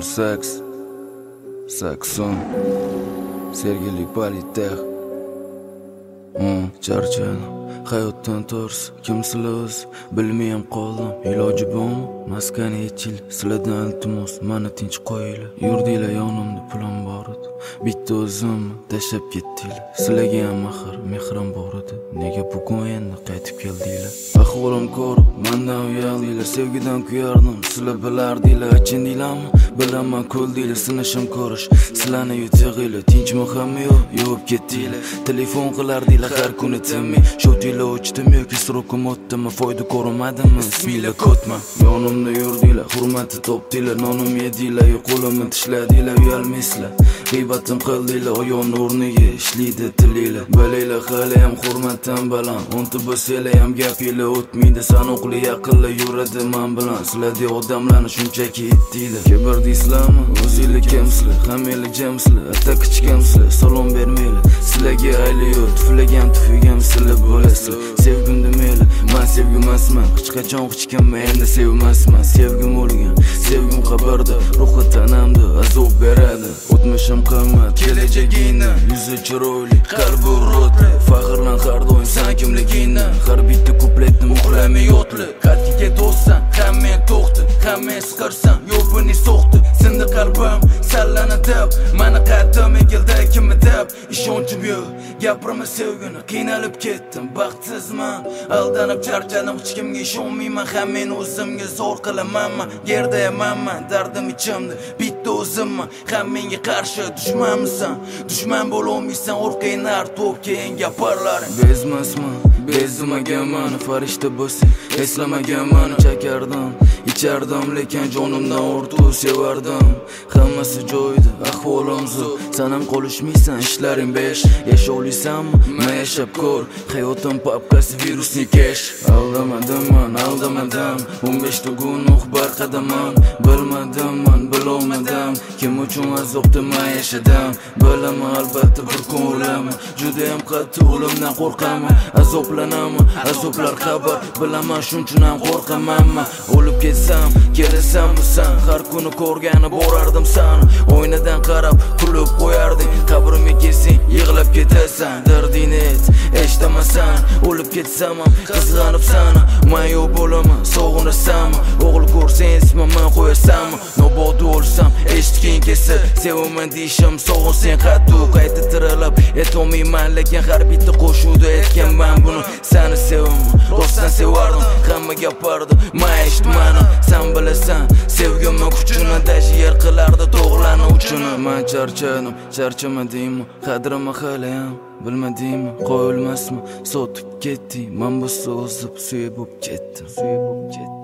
06 Sakson Sergeli Politech charchadim hayotdan tors kimsizlar o'z bilmayam qoldim iloji bormi maskani yechil sizlardan iltimos mani tinch qo'yinglar yurdinglar yonimda pulim bor edi bitta o'zimni tashlab ketdinglar sizlarga ham axir mehrim bor edi nega bugun endi qaytib keldinglar ahvolim ko'rib mendan uyaldinglar sevgidan kuyardim sizlar bilardinglar achendinglarmi bilaman ko'ldinglar sinishim ko'rish sizlarni yutig'inglar tinchmi hamma yo'q yuvib ketdinglar telefon qilardinglar har kuni tinmay shotinglar o'chdim yoki srokim o'tdimi foyda ko'rmadimmi isminglar kotma yonimda yurdinglar hurmatni topdinglar nonim yedinglar qo'limni tishladinglar uyalmaysizlar g'iybatim qildinglar oyog'imni o'rniga ishlaydi tilinglar bilinglar hali ham hurmatdan baland o'nta bo'lsanglar ham gapinglar o'tmaydi sanoqli yaqinlar yuradi men bilan sizlardek odamlarni shunchaki etdinglar kibr deysizlarmi o'zinglar kimsizlar hammanglar jamsizlar atta kichkamsizlar salom bermanglar sizlarga ayli yo'q tuflagan tufugam sizlar bo'lasizlar sevgim demanglar men sevgimasman hech qachon hech kimni endi sevmasman sevgim o'lgan sevgim qabrda ruhi tanamda azob beradi o'tmishim qimmat kelajagingdan yuzi chiroyli qalbi rotli faxrlan har doim san kimligingdan har bitta kupletni muhlamay yotli qalbga do'stsan hamma to'xti hamma siqirsan yo'pini so'xti sindi qalbim sallana deb mani qaddim egildi kimmi deb ishonchim yo'q gapirma sevgini qiynalib ketdim baxtsizman aldanib charchadim hech kimga ishonmayman hammani o'zimga zo'r qilamanman yerdayamanman dardim ichimda bitta o'zimman hammanga qarshi dushmanmisan dushman bo'lolmaysan o'rqinglar to'p keyin gapirlaring bezmasman bezmaganman farishta bo'lsang eslamaganman chakardim ichardim lekin jonimdan ortiq sevardim hammasi joyida ahvolim zo'r san ham qolishmaysan ishlaring besh yashovlaysanmi men yashab ko'r hayotim papkasi virusni kesh aldamadim 15 ta gunoh barqadaman bilmadimman bilolmadim kim uchun azobda men yashadim bilaman albatta bir kun o'laman judayam qattiq o'limdan qo'rqaman azoblanaman azoblar xabar bilaman shuning ham qo'rqamanman o'lib ketsam kelasanmi san har kuni ko'rgani borardim sani oynadan qarab kulib qo'yarding qabrimga kelsang yig'lab ketasan dardingni ayt eshitamasan o'lib ketsam ham qizg'anib sani men yo'q bo'laman sog'inasanmi o'g'il ko'rsang ismimni qo'yasanmi nobodi o'lsam eshitging kelsa sevaman deyishim sog'insang qattiq qayta tirilib aytolmayman lekin har bitta qo'shuvda aytganman buni seni sevaman rostdan sevardim hamma gapardi men eshitmadim sen bilasan sevgimni kuchini dashi yer qilardi tog'larni uchini men charchadim charchamadingmi qadrimni hali ham bilmadingmi qo'yilmasmi sotib ketding men bu so'zib suyib ketdim